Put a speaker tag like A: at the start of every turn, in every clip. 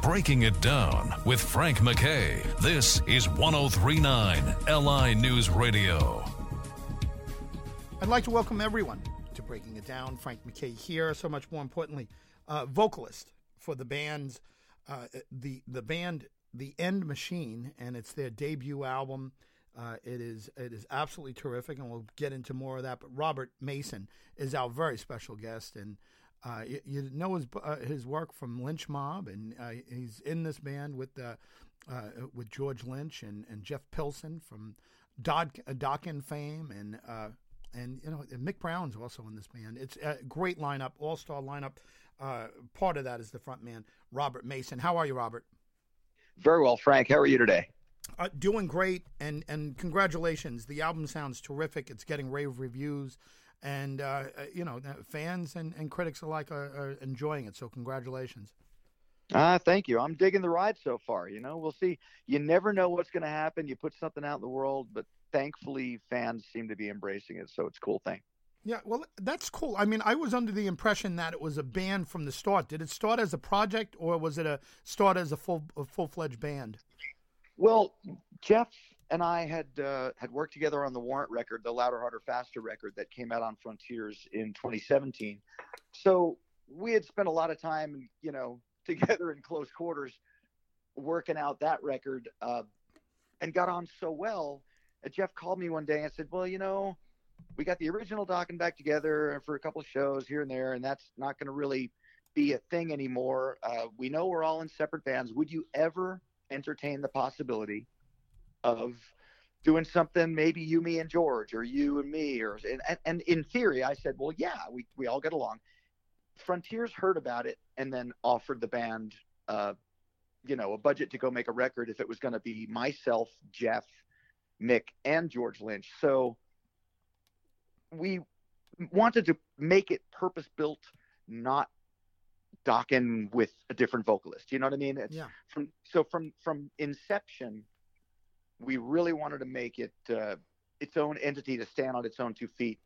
A: Breaking It Down with Frank McKay. This is 1039 LI News Radio.
B: I'd like to welcome everyone to Breaking It Down. Frank McKay here. So much more importantly, vocalist for the band's the band The End Machine, and it's their debut album. It is absolutely terrific, and we'll get into more of that. But Robert Mason is our very special guest, and you know his work from Lynch Mob, and he's in this band with George Lynch and Jeff Pilson from Dokken fame, and you know Mick Brown's also in this band. It's a great lineup, all-star lineup. Part of that is the front man, Robert Mason. How are you, Robert?
C: Very well, Frank. How are you today?
B: Doing great, and congratulations. The album sounds terrific. It's getting rave reviews, and you know, fans and critics alike are enjoying it. So congratulations.
C: Thank you. I'm digging the ride so far. You know, we'll see. You never know what's going to happen. You put something out in the world, but thankfully fans seem to be embracing it. So it's a cool thing.
B: Yeah, well, that's cool. I mean, I was under the impression that it was a band from the start. Did it start as a project, or was it start as a full-fledged band?
C: Well, Jeff and I had worked together on the Warrant record, the Louder, Harder, Faster record that came out on Frontiers in 2017. So we had spent a lot of time, you know, together in close quarters working out that record, and got on so well. Jeff called me one day and said, well, you know, we got the original Dokken back together for a couple of shows here and there, and that's not going to really be a thing anymore. We know we're all in separate bands. Would you ever entertain the possibility of doing something, maybe you, me, and George, or you and me, and in theory, I said, well, yeah, we all get along. Frontiers heard about it and then offered the band, you know, a budget to go make a record if it was going to be myself, Jeff, Mick, and George Lynch. So we wanted to make it purpose-built, not Dokken with a different vocalist. You know what I mean?
B: Yeah.
C: From inception, we really wanted to make it its own entity to stand on its own 2 feet,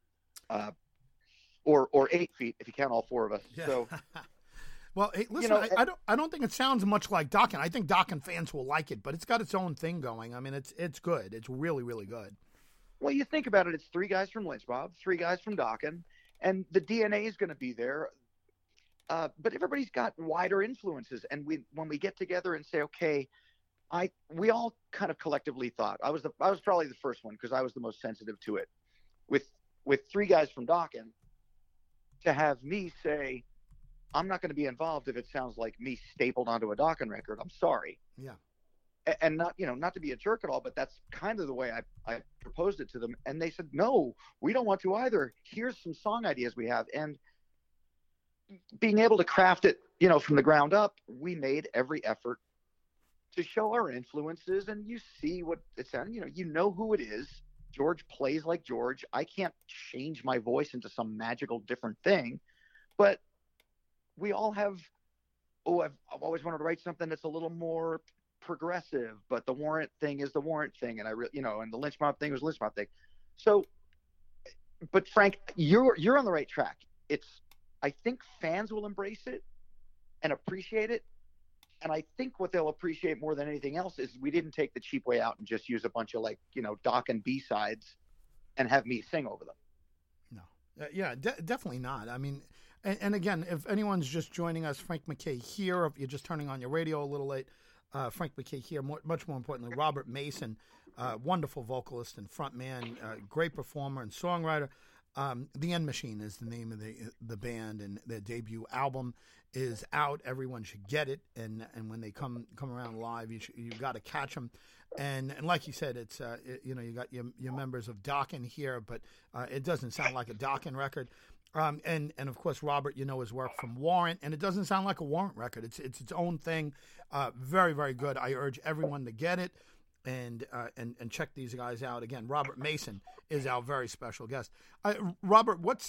C: or 8 feet if you count all 4 of us.
B: Yeah.
C: So,
B: well, hey, listen, you know, I don't think it sounds much like Dokken. I think Dokken fans will like it, but it's got its own thing going. I mean, it's good. It's really, really good.
C: Well, you think about it, it's 3 guys from Lynch Mob, 3 guys from Dokken, and the DNA is going to be there. But everybody's got wider influences. And when we get together and say, okay, we all kind of collectively thought, I was probably the first one because I was the most sensitive to it. With 3 guys from Dokken, to have me say, I'm not going to be involved if it sounds like me stapled onto a Dokken record. I'm sorry.
B: Yeah.
C: And not to be a jerk at all, but that's kind of the way I proposed it to them. And they said, no, we don't want to either. Here's some song ideas we have. And being able to craft it, you know, from the ground up, we made every effort to show our influences, and you see what it's on. You know who it is. George plays like George. I can't change my voice into some magical different thing, but we all have, I've always wanted to write something that's a little more progressive, but the Warrant thing is the Warrant thing, and and the Lynch Mob thing was Lynch Mob thing. So, but Frank, you're on the right track. I think fans will embrace it and appreciate it. And I think what they'll appreciate more than anything else is we didn't take the cheap way out and just use a bunch of Dokken B-sides and have me sing over them.
B: No. Yeah, definitely not. I mean, and again, if anyone's just joining us, Frank McKay here, if you're just turning on your radio a little late, Frank McKay here, much more importantly, Robert Mason, wonderful vocalist and frontman, great performer and songwriter. The End Machine is the name of the band, and their debut album is out. Everyone should get it, and when they come around live, you got to catch them. And like you said, it's you got your members of Dokken here, but it doesn't sound like a Dokken record. And of course, Robert, his work from Warrant, and it doesn't sound like a Warrant record. It's its own thing. Very, very good. I urge everyone to get it and check these guys out. Again, Robert Mason is our very special guest. Robert, what's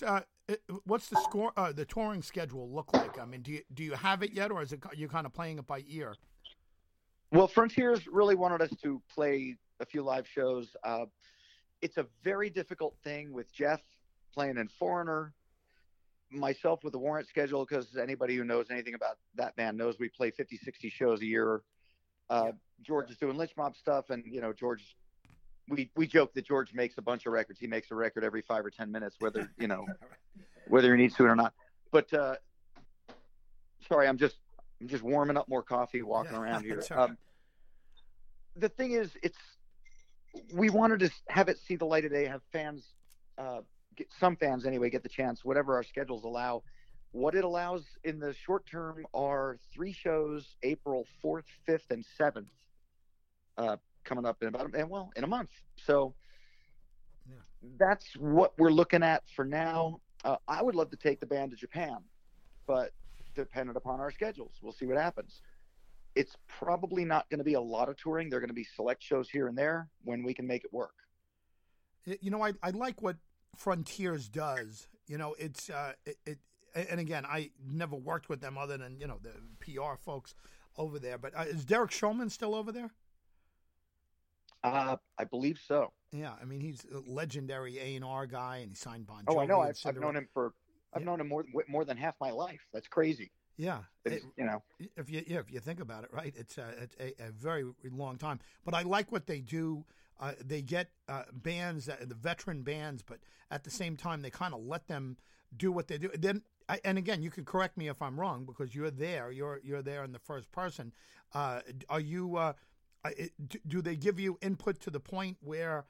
B: the touring schedule look like? I mean, do you have it yet, or is it you kind of playing it by ear?
C: Well, Frontiers really wanted us to play a few live shows. It's a very difficult thing with Jeff playing in Foreigner, myself with the Warrant schedule, because anybody who knows anything about that band knows we play 50, 60 shows a year. George is doing Lynch Mob stuff, and George, we joke that George makes a bunch of records. He makes a record every 5 or 10 minutes, whether whether he needs to or not. But sorry, I'm just warming up more coffee, walking around here.
B: Right.
C: The thing is, we wanted to have it see the light of day, have fans, some fans anyway, get the chance, whatever our schedules allow. What it allows in the short term are 3 shows, April 4th, 5th, and 7th, coming up in a month. So that's what we're looking at for now. I would love to take the band to Japan, but dependent upon our schedules, we'll see what happens. It's probably not going to be a lot of touring. They're going to be select shows here and there when we can make it work.
B: I like what Frontiers does. It's and again, I never worked with them other than the PR folks over there. But is Derek Shulman still over there?
C: I believe so.
B: Yeah, I mean, he's a legendary A&R guy, and he signed Bon Jovi.
C: Oh, I know. I've known him I've known him more than half my life. That's crazy.
B: Yeah,
C: if
B: you think about it, right? It's a very long time. But I like what they do. They get bands, the veteran bands, but at the same time, they kind of let them do what they do. Then, and again, you can correct me if I'm wrong because you're there. You're there in the first person. Are you? Do they give you input to the point where?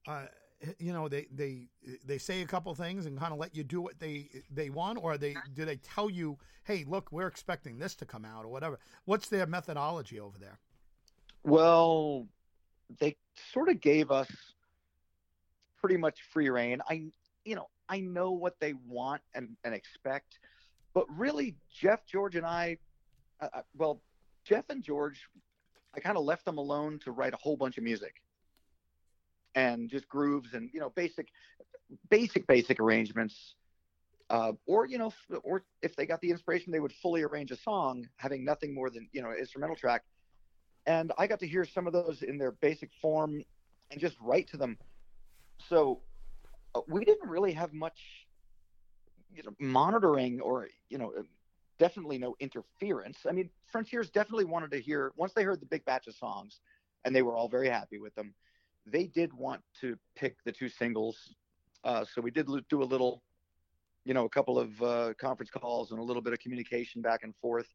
B: They say a couple things and kind of let you do what they want, or do they tell you, hey, look, we're expecting this to come out or whatever? What's their methodology over there?
C: Well, they sort of gave us pretty much free reign. I know what they want and expect, but really Jeff, George, and Jeff and George, I kind of left them alone to write a whole bunch of music. And just grooves and basic arrangements, or if they got the inspiration, they would fully arrange a song, having nothing more than an instrumental track. And I got to hear some of those in their basic form and just write to them. So we didn't really have much monitoring or definitely no interference. I mean, Frontiers definitely wanted to hear, once they heard the big batch of songs, and they were all very happy with them. They did want to pick the 2 singles. So we did do a little, a couple of conference calls and a little bit of communication back and forth,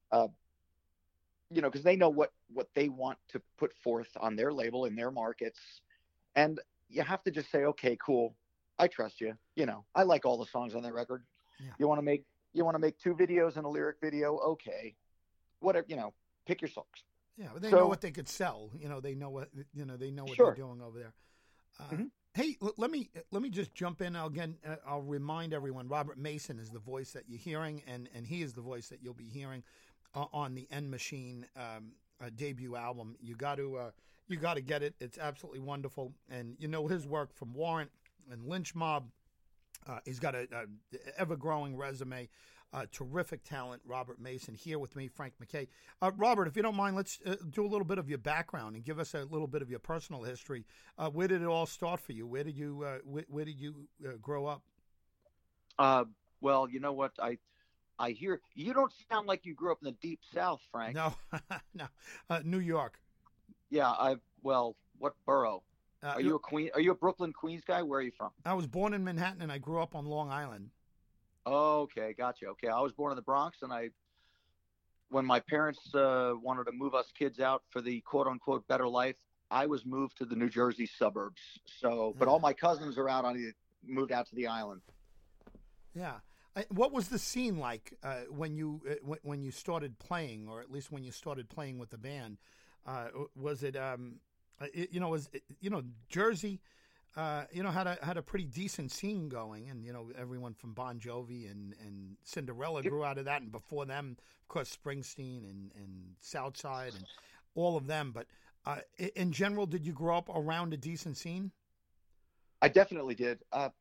C: because they know what they want to put forth on their label in their markets. And you have to just say, okay, cool. I trust you. I like all the songs on that record. Yeah. You want to make 2 videos and a lyric video. Okay. Whatever, pick your songs.
B: Yeah, but they know what they could sell. They know what what
C: Sure.
B: they're doing over there. Hey, let me just jump in again. I'll remind everyone: Robert Mason is the voice that you're hearing, and he is the voice that you'll be hearing on the End Machine debut album. You got to get it. It's absolutely wonderful, and his work from Warrant and Lynch Mob. He's got a ever-growing resume. Terrific talent, Robert Mason, here with me, Frank MacKay. Robert, if you don't mind, let's do a little bit of your background and give us a little bit of your personal history. Where did it all start for you? Where did you grow up?
C: Well, you know what? I hear you don't sound like you grew up in the deep South, Frank.
B: No, no, New York.
C: Yeah, what borough? Are you a Brooklyn, Queens guy? Where are you from?
B: I was born in Manhattan, and I grew up on Long Island.
C: Okay, gotcha. Okay, I was born in the Bronx, and when my parents wanted to move us kids out for the quote-unquote better life, I was moved to the New Jersey suburbs. So, but all my cousins are moved out to the island.
B: Yeah. What was the scene like when you started playing, or at least when you started playing with the band? Was it Jersey? Had a pretty decent scene going, and everyone from Bon Jovi and Cinderella grew out of that, and before them, of course, Springsteen and Southside and all of them. But in general, did you grow up around a decent scene?
C: I definitely did. I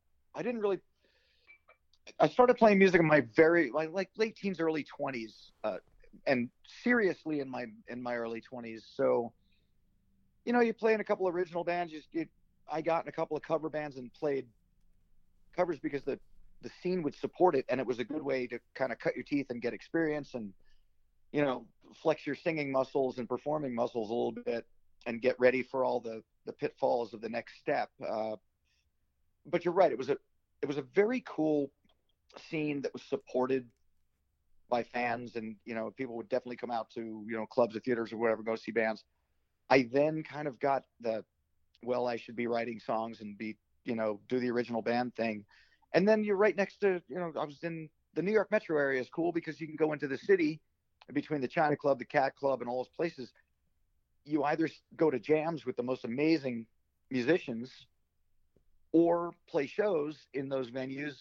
C: started playing music in my late teens, early 20s, and seriously in my early 20s. So, you play in a couple of original bands. I got in a couple of cover bands and played covers because the the scene would support it, and it was a good way to kind of cut your teeth and get experience and, you know, flex your singing muscles and performing muscles a little bit and get ready for all the pitfalls of the next step. But you're right. It was a very cool scene that was supported by fans, and, you know, people would definitely come out to, you know, clubs or theaters or whatever, go see bands. I then kind of got I should be writing songs and be, you know, do the original band thing. And then you're right next to, you know, I was in the New York metro area is cool because you can go into the city between the China Club, the Cat Club, and all those places. You either go to jams with the most amazing musicians or play shows in those venues.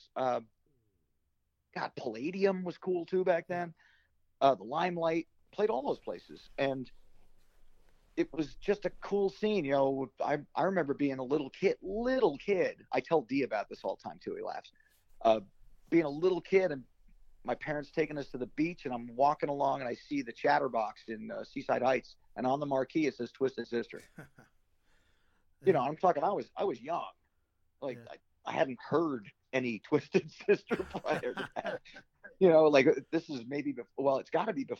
C: Palladium was cool too back then. The Limelight, played all those places. And it was just a cool scene. You know, I remember being a little kid. I tell Dee about this all the time too. He laughs. Being a little kid and my parents taking us to the beach, and I'm walking along and I see the Chatterbox in Seaside Heights, and on the marquee it says Twisted Sister. You know, I'm talking, I was young. Like, I hadn't heard any Twisted Sister prior to that. You know, like, this is maybe it's got to be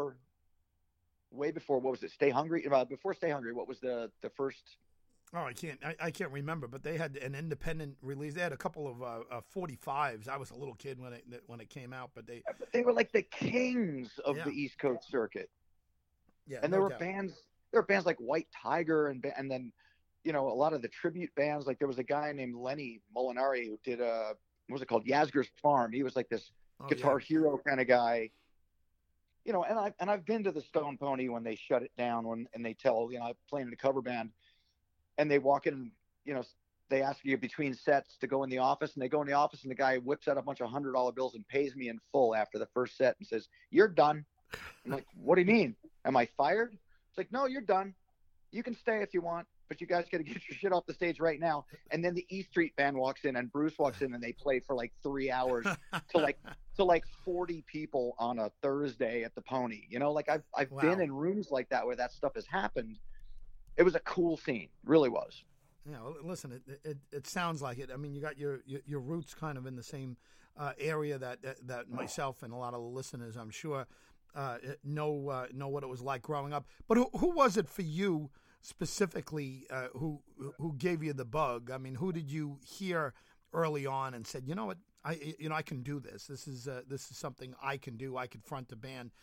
C: way before, what was it, Stay Hungry? Before Stay Hungry, what was the first?
B: Oh, I can't remember, but they had an independent release. They had a couple of 45s. I was a little kid when it came out, but
C: they were like the kings of the East Coast circuit.
B: Yeah,
C: and there were bands like White Tiger and then, you know, a lot of the tribute bands. Like, there was a guy named Lenny Molinari who did what was it called, Yasgur's Farm. He was like this guitar hero kind of guy. You know, and I've been to the Stone Pony when they shut it down, and they tell, you know, I'm playing in a cover band, and they walk in, you know, they ask you between sets to go in the office, and they go in the office, and the guy whips out a bunch of $100 bills and pays me in full after the first set and says, "You're done." I'm like, "What do you mean? Am I fired?" It's like, "No, you're done. You can stay if you want, but you guys got to get your shit off the stage right now." And then the E Street Band walks in, and Bruce walks in, and they play for like 3 hours to like 40 people on a Thursday at the Pony. You know, like, I've been in rooms like that where that stuff has happened. It was a cool scene, really was.
B: Yeah, well, listen, it sounds like it. I mean, you got your roots kind of in the same area that myself and a lot of the listeners, I'm sure, know what it was like growing up. But who was it for you specifically who gave you the bug? I mean, who did you hear early on and said, you know what, I can do this. This is something I can do. I could front a band.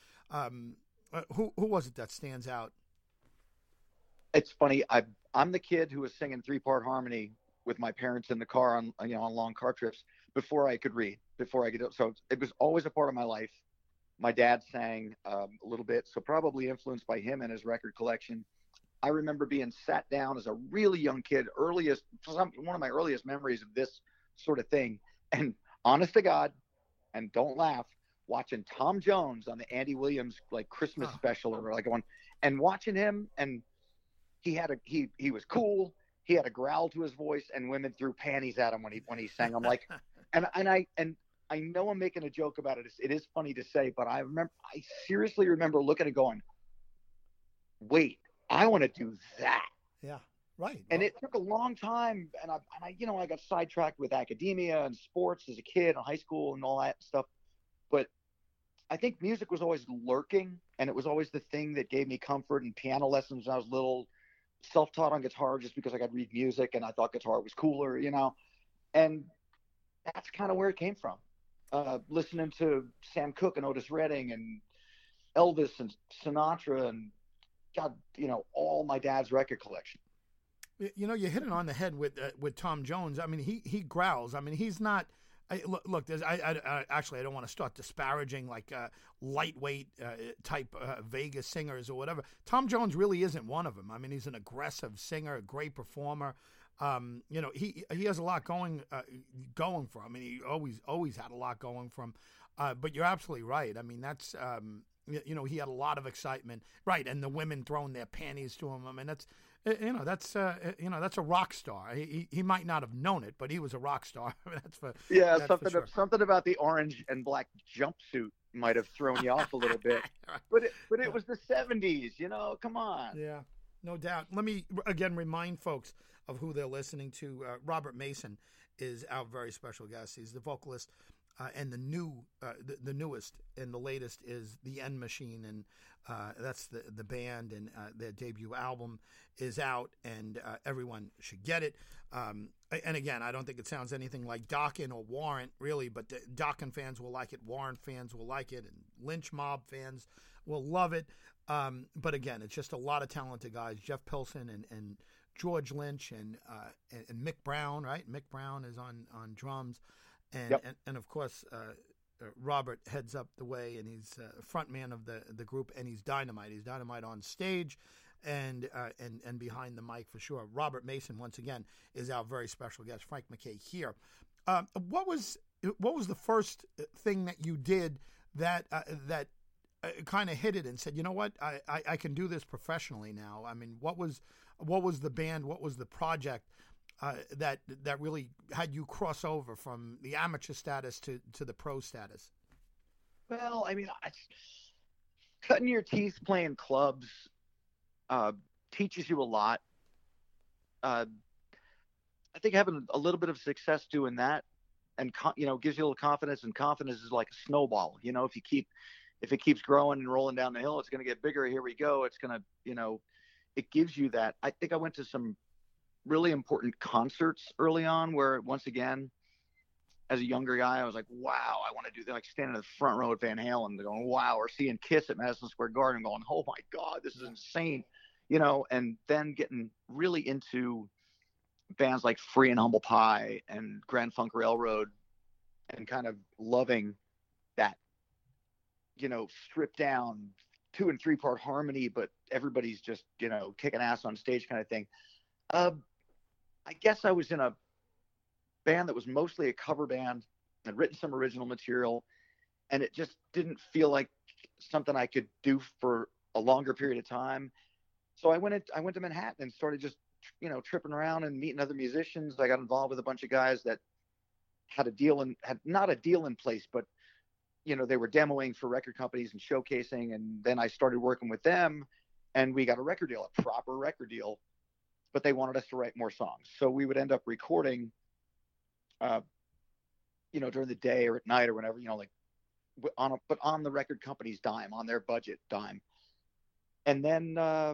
B: Who was it that stands out?
C: It's funny. I'm the kid who was singing 3-part harmony with my parents in the car on long car trips before I could read, so it was always a part of my life. My dad sang a little bit, so probably influenced by him and his record collection. I remember being sat down as a really young kid, one of my earliest memories of this sort of thing. And honest to God, and don't laugh, watching Tom Jones on the Andy Williams like Christmas special or like one, and watching him, and he was cool. He had a growl to his voice, and women threw panties at him when he sang. I'm like, and I know I'm making a joke about it. It is funny to say, but I seriously remember looking and going, wait, I want to do that.
B: Yeah, right.
C: And it took a long time, and I got sidetracked with academia and sports as a kid in high school and all that stuff. But I think music was always lurking, and it was always the thing that gave me comfort. And piano lessons when I was little, self-taught on guitar just because I could read music and I thought guitar was cooler, you know. And that's kind of where it came from. Listening to Sam Cooke and Otis Redding and Elvis and Sinatra and God, you know, all my dad's record collection.
B: You know, you hit it on the head with Tom Jones. I mean, he growls. I mean, he's not. Look, I actually, I don't want to start disparaging like lightweight type Vegas singers or whatever. Tom Jones really isn't one of them. I mean, he's an aggressive singer, a great performer. You know, he has a lot going for him. I mean, he always had a lot going for him. But you're absolutely right. I mean, that's you know, he had a lot of excitement, right? And the women throwing their panties to him. I mean, that's that's a rock star. He might not have known it, but he was a rock star. That's
C: something about the orange and black jumpsuit might have thrown you off a little bit. But it was the 70s, you know. Come on.
B: Yeah, no doubt. Let me again remind folks of who they're listening to. Robert Mason is our very special guest. He's the vocalist, and the newest and the latest is the End Machine, and that's the band, and their debut album is out, and everyone should get it. And again, I don't think it sounds anything like Dokken or Warrant, really, but Dokken fans will like it, Warrant fans will like it, and Lynch Mob fans will love it. But again, it's just a lot of talented guys. Jeff Pilson and George Lynch and Mick Brown, right? Mick Brown is on drums, and
C: Yep.
B: and of course Robert heads up the way, and he's front man of the group, and he's dynamite. He's dynamite on stage, and behind the mic for sure. Robert Mason, once again, is our very special guest. Frank MacKay here. What was the first thing that you did that kind of hit it and said, you know what, I can do this professionally now? I mean, what was the band? What was the project that really had you cross over from the amateur status to the pro status?
C: Well, I mean, cutting your teeth playing clubs teaches you a lot. I think having a little bit of success doing that, and gives you a little confidence. And confidence is like a snowball. If it keeps growing and rolling down the hill, it's going to get bigger. Here we go. It's going to, it gives you that. I think I went to some really important concerts early on where, once again, as a younger guy, I was like, wow, I want to do that. Like standing in the front row at Van Halen going, wow, or seeing Kiss at Madison Square Garden going, oh my God, this is insane. And then getting really into bands like Free and Humble Pie and Grand Funk Railroad, and kind of loving that, stripped down 2 and 3 part harmony, but everybody's just, kicking ass on stage kind of thing. I guess I was in a band that was mostly a cover band. I'd written some original material, and it just didn't feel like something I could do for a longer period of time. So I went to Manhattan and started just, tripping around and meeting other musicians. I got involved with a bunch of guys that had not a deal in place, but they were demoing for record companies and showcasing. And then I started working with them, and we got a record deal, a proper record deal, but they wanted us to write more songs. So we would end up recording, during the day or at night or whenever, but on the record company's dime, on their budget dime. And then,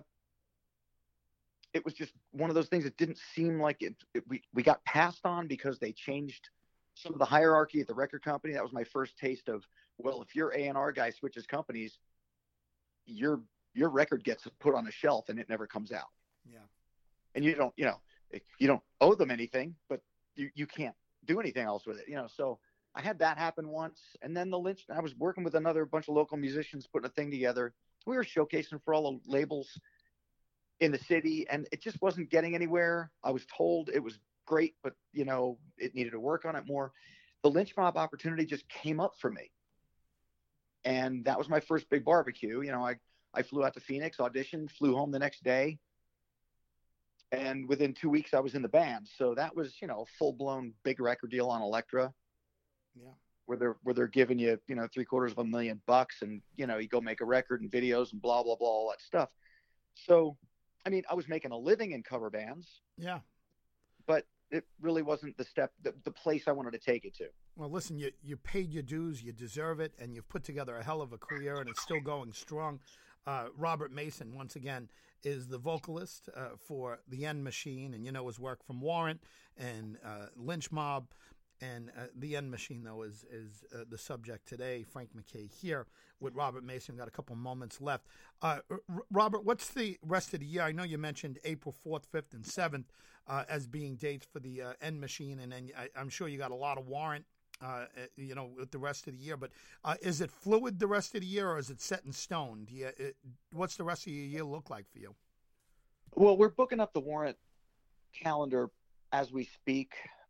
C: it was just one of those things that didn't seem like we got passed on because they changed some of the hierarchy at the record company. That was my first taste of, well, if your A&R guy switches companies, your record gets put on a shelf and it never comes out.
B: Yeah.
C: And you don't owe them anything, but you can't do anything else with it, So I had that happen once. And then I was working with another bunch of local musicians, putting a thing together. We were showcasing for all the labels in the city, and it just wasn't getting anywhere. I was told it was great, but it needed to work on it more. The Lynch Mob opportunity just came up for me, and that was my first big barbecue. I flew out to Phoenix, auditioned, flew home the next day, and within 2 weeks I was in the band. So that was a full-blown big record deal on Elektra.
B: Yeah.
C: Where they're giving you $750,000, and you go make a record and videos and blah blah blah, all that stuff. So I mean, I was making a living in cover bands.
B: Yeah.
C: But it really wasn't the place I wanted to take it to.
B: Well, listen, you paid your dues, you deserve it, and you've put together a hell of a career, and it's still going strong. Robert Mason, once again, is the vocalist for the End Machine, and his work from Warrant and Lynch Mob. And the End Machine, though, is the subject today. Frank MacKay here with Robert Mason. We've got a couple moments left. Robert, what's the rest of the year? I know you mentioned April 4th, 5th, and 7th as being dates for the End Machine, and then I'm sure you got a lot of Warrant, with the rest of the year. But is it fluid the rest of the year, or is it set in stone? What's the rest of your year look like for you?
C: Well, we're booking up the Warrant calendar as we speak.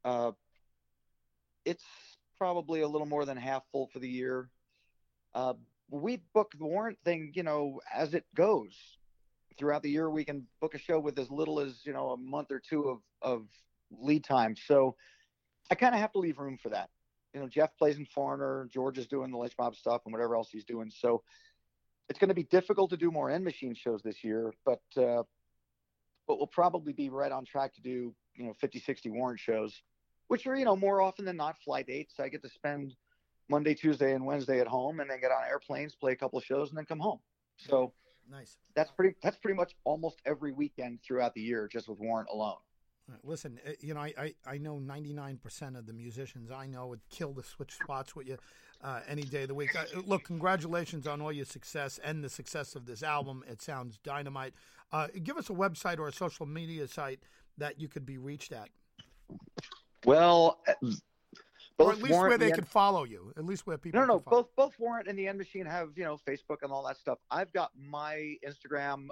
C: It's probably a little more than half full for the year. We book the Warrant thing, as it goes. Throughout the year, we can book a show with as little as, a month or two of lead time. So I kind of have to leave room for that. Jeff plays in Foreigner, George is doing the Lynch Mob stuff and whatever else he's doing. So it's going to be difficult to do more End Machine shows this year, but we'll probably be right on track to do, 50, 60 Warrant shows. which are, more often than not flight dates. I get to spend Monday, Tuesday, and Wednesday at home, and then get on airplanes, play a couple of shows, and then come home. So
B: nice.
C: That's pretty much almost every weekend throughout the year, just with Warrant alone.
B: Listen, I know 99% of the musicians I know would kill to switch spots with you any day of the week. Look, congratulations on all your success and the success of this album. It sounds dynamite. Give us a website or a social media site that you could be reached at.
C: Well,
B: or at least Warrant where they could follow you. At least where people.
C: No. Both Warrant and the End Machine have Facebook and all that stuff. I've got my Instagram.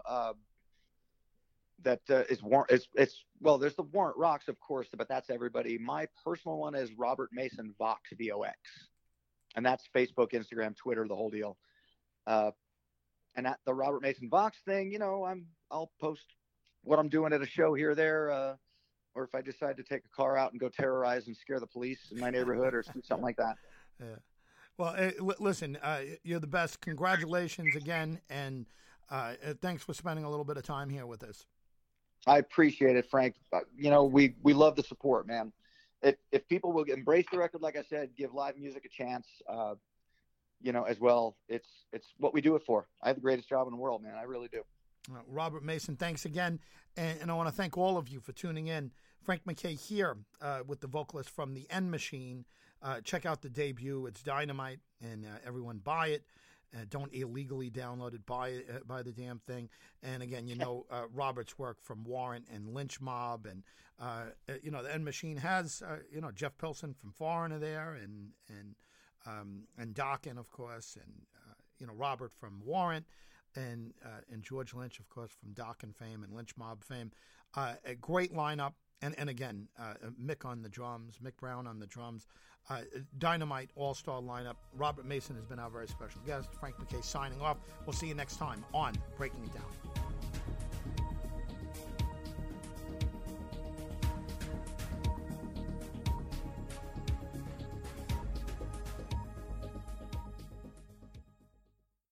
C: That is Warrant. Well, there's the Warrant Rocks, of course, but that's everybody. My personal one is Robert Mason Vox, VOX, and that's Facebook, Instagram, Twitter, the whole deal. And at the Robert Mason Vox thing, I'll post what I'm doing at a show here or there, or if I decide to take a car out and go terrorize and scare the police in my neighborhood or something like that.
B: Yeah. Well, listen, you're the best. Congratulations again, and thanks for spending a little bit of time here with us.
C: I appreciate it, Frank. We love the support, man. If people will embrace the record, like I said, give live music a chance, as well. It's what we do it for. I have the greatest job in the world, man. I really do.
B: Robert Mason, thanks again. And I want to thank all of you for tuning in. Frank MacKay here with the vocalist from the End Machine. Check out the debut. It's dynamite, and everyone buy it. Don't illegally download it. Buy the damn thing. And again, Robert's work from Warrant and Lynch Mob, and the End Machine has Jeff Pilson from Foreigner there, and Dokken, of course, and Robert from Warrant, and George Lynch, of course, from Dokken fame and Lynch Mob fame. A great lineup, and again, Mick Brown on the drums. Dynamite all-star lineup. Robert Mason has been our very special guest. Frank MacKay signing off. We'll see you next time on Breaking It Down.